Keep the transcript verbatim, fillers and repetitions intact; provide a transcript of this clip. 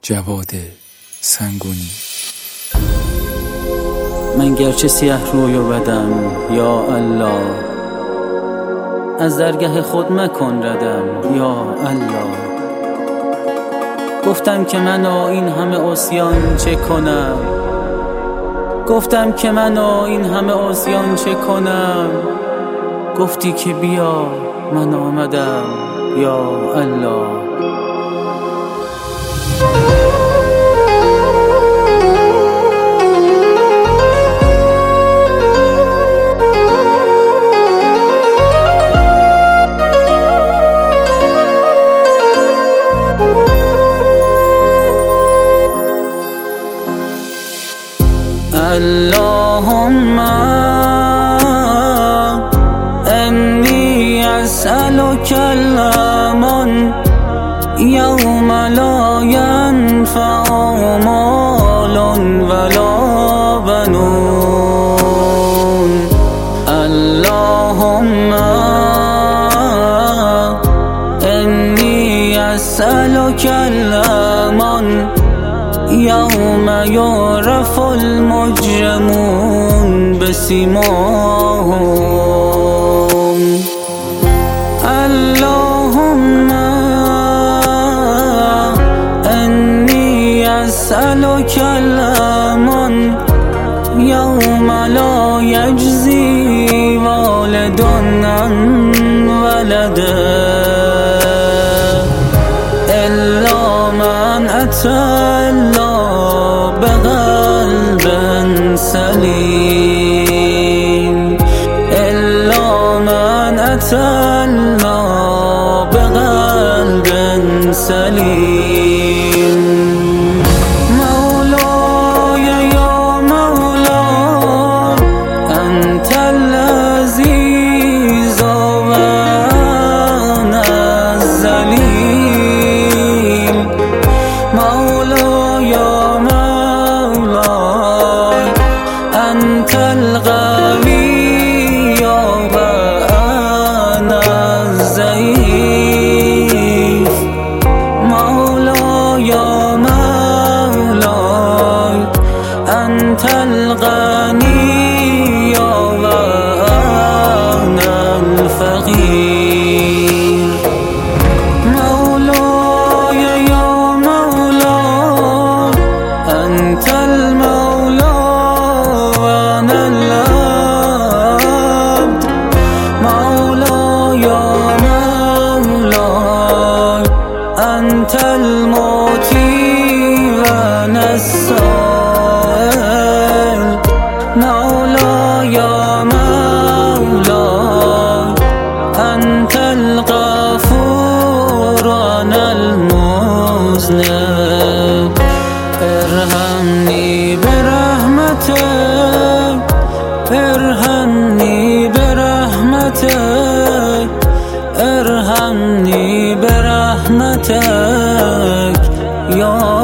جواد سنگونی. من گرچه سیه روی و بدم یا الله، از درگه خود مکن ردم یا الله. گفتم که من این همه عصیان چه کنم، گفتم که من این همه عصیان چه کنم. گفتی که بیا من آمدم یا الله. اللهم إني أسألك الأمان يوم لا ينفع مال ولا بنون. اللهم إني أسألك الأمان يوم يعرف المجرمون بسيماهم. اللهم إني أسألك الأمان يوم لا يجزي والد عن ولده إلا من أتى بقلب سليم. إلا من أتى الله بقلب سليم. مولاي يا مولاي أنت العزيز وأنا الذليل. مولاي أنت الغوي وأنا الضعيف. مولاي مولاي أنت الغني وأنا الفقير. مولاي يا مولاي أنت المولى أنت المعطي وأنا السائل. مولاي مولاي أنت الغفور وأنا المذنب. ارحمني برحمتك، ارحمني برحمتك، ارحمني برحمتك يا